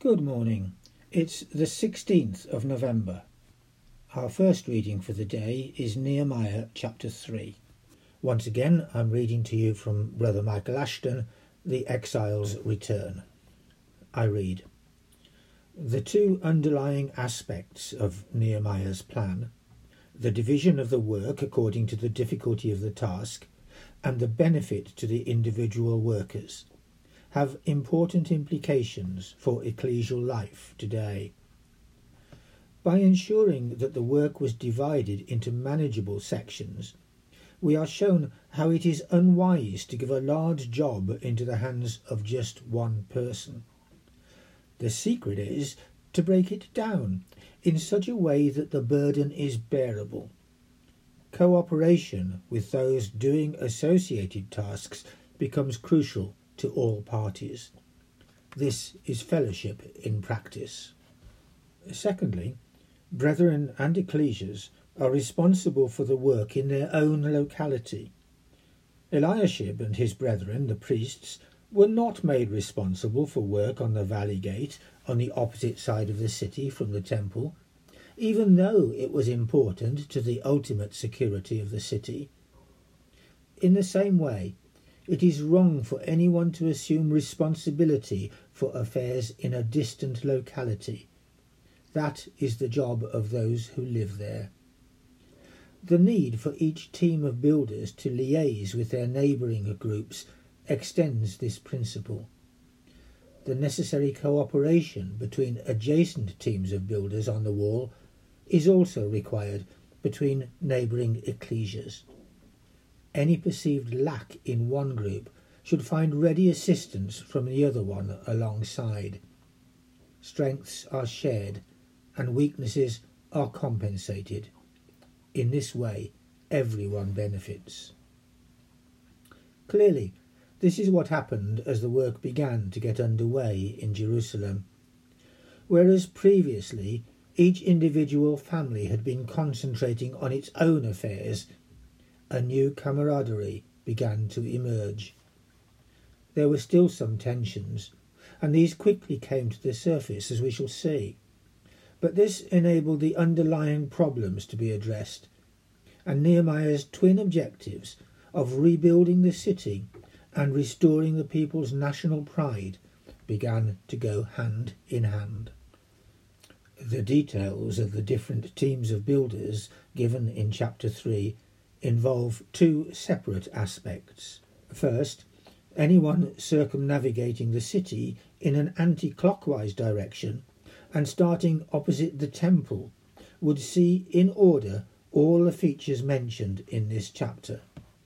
Good morning. It's the 16th of November. Our first reading for the day is Nehemiah chapter 3. Once again, I'm reading to you from Brother Michael Ashton, The Exile's Return. I read, "The two underlying aspects of Nehemiah's plan, the division of the work according to the difficulty of the task, and the benefit to the individual workers, have important implications for ecclesial life today. By ensuring that the work was divided into manageable sections, we are shown how it is unwise to give a large job into the hands of just one person. The secret is to break it down in such a way that the burden is bearable. Cooperation with those doing associated tasks becomes crucial to all parties. This is fellowship in practice. Secondly, brethren and ecclesias are responsible for the work in their own locality. Eliashib and his brethren, the priests, were not made responsible for work on the valley gate on the opposite side of the city from the temple, even though it was important to the ultimate security of the city. In the same way, it is wrong for anyone to assume responsibility for affairs in a distant locality. That is the job of those who live there. The need for each team of builders to liaise with their neighbouring groups extends this principle. The necessary cooperation between adjacent teams of builders on the wall is also required between neighbouring ecclesias. Any perceived lack in one group should find ready assistance from the other one alongside. Strengths are shared and weaknesses are compensated. In this way, everyone benefits. Clearly, this is what happened as the work began to get underway in Jerusalem. Whereas previously each individual family had been concentrating on its own affairs, a new camaraderie began to emerge. There were still some tensions, and these quickly came to the surface, as we shall see. But this enabled the underlying problems to be addressed, and Nehemiah's twin objectives of rebuilding the city and restoring the people's national pride began to go hand in hand. The details of the different teams of builders given in chapter 3 involve two separate aspects. First, anyone circumnavigating the city in an anti-clockwise direction and starting opposite the temple would see in order all the features mentioned in this chapter.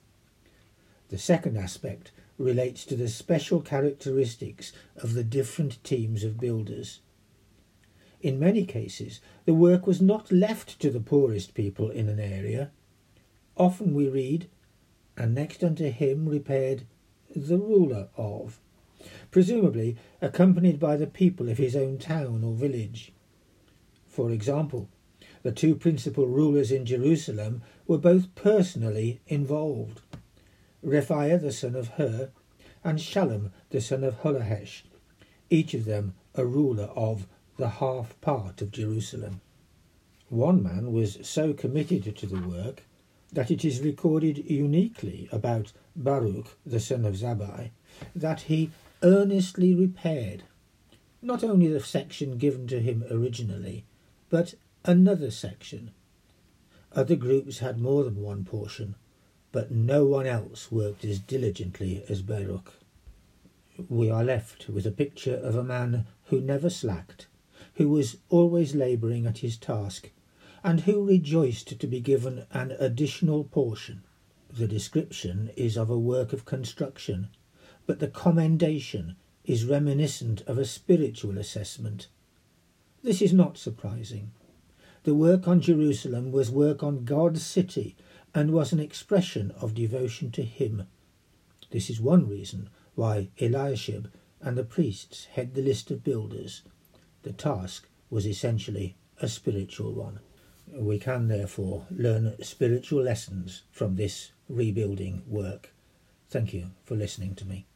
The second aspect relates to the special characteristics of the different teams of builders. In many cases, the work was not left to the poorest people in an area. Often we read, "And next unto him repaired the ruler of," presumably accompanied by the people of his own town or village. For example, the two principal rulers in Jerusalem were both personally involved. Rephaiah the son of Hur and Shallum the son of Holahesh, each of them a ruler of the half part of Jerusalem. One man was so committed to the work that it is recorded uniquely about Baruch the son of Zabbai that he earnestly repaired not only the section given to him originally, but another section. Other groups had more than one portion, but no one else worked as diligently as Baruch. We are left with a picture of a man who never slacked, who was always labouring at his task, and who rejoiced to be given an additional portion. The description is of a work of construction, but the commendation is reminiscent of a spiritual assessment. This is not surprising. The work on Jerusalem was work on God's city and was an expression of devotion to him. This is one reason why Eliashib and the priests head the list of builders. The task was essentially a spiritual one. We can therefore learn spiritual lessons from this rebuilding work. Thank you for listening to me.